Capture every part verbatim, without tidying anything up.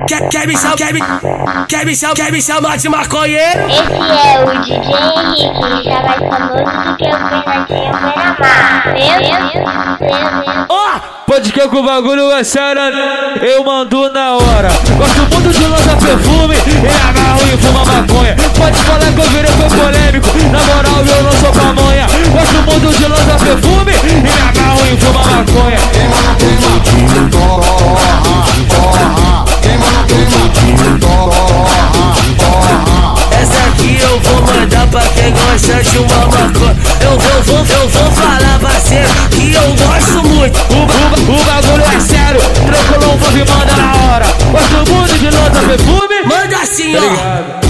Quer, quer me chamar, quer me, quer me chamar, quer me chamar de maconheiro? Esse é o D J Henrique, ele tá mais famoso do que o Fernandinho Beira-Mar. Meu Deus, meu Deus. Ó! Pode que o bagulho é sério, eu mando na hora. Gosto muito de lançar perfume e agarro e fuma maconha. Pode falar que eu virei foi polêmico, na moral eu não sou pamonha. Gosto muito de lançar perfume e agarro e fuma maconha. Queima no queimadinho, tororó, torra. Queima no queimadinho, tororó, torra. Essa aqui eu vou mandar pra quem gosta de uma maconha. Eu vou, vou, eu vou falar, parceiro, que eu gosto muito. O, o, o bagulho é sério, tranquilão, vou me manda na hora. Gosto muito de lançar perfume. Manda assim, ó.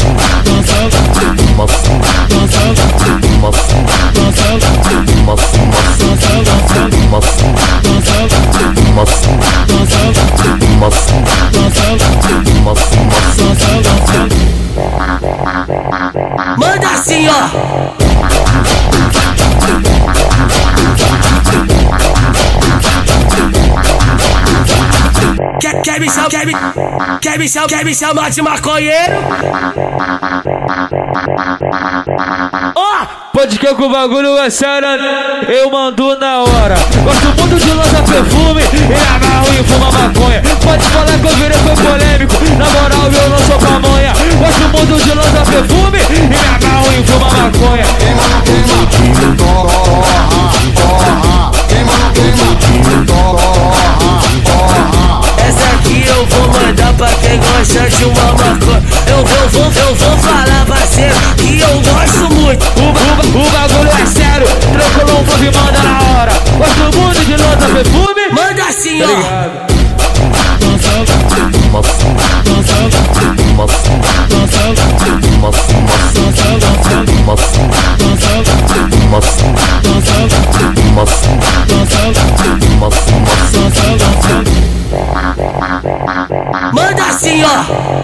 Manda assim, ó. Quer, quer me chamar, quer me, quer me chamar, quer me chamar de maconheiro? Ó! Pode que o bagulho é sério, eu mando na hora. Gosto muito de lançar perfume e agarro e fuma maconha. Pode falar que eu virei foi polêmico, na moral eu não sou pamonha. Gosto muito de lançar perfume e agarro e fuma maconha. Queima no queimadinho, tororó, torra. Queima no queimadinho, tororó, torra. Essa aqui eu vou mandar pra quem gosta de uma maconha. Eu vou, vou, eu vou falar, parceiro, que eu gosto muito. O, o, o bagulho é sério, tranquilão, vou me manda na hora. Gosto muito de lançar perfume. Manda assim, ó. Manda assim, ó.